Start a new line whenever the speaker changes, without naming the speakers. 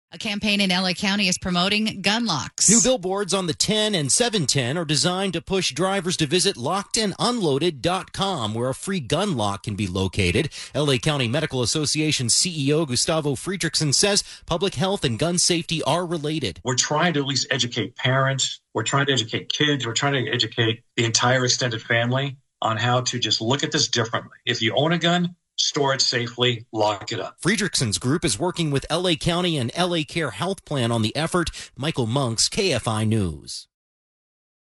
A campaign in LA County is promoting gun locks.
New billboards on the 10 and 710 are designed to push drivers to visit lockedandunloaded.com, where a free gun lock can be located. LA County Medical Association CEO Gustavo Friedrichsen says public health and gun safety are related.
We're trying to at least educate parents. We're trying to educate kids. We're trying to educate the entire extended family on how to just look at this differently. If you own a gun, store it safely, lock it up.
Friedrichsen's group is working with LA County and LA Care Health Plan on the effort. Michael Monks, KFI News.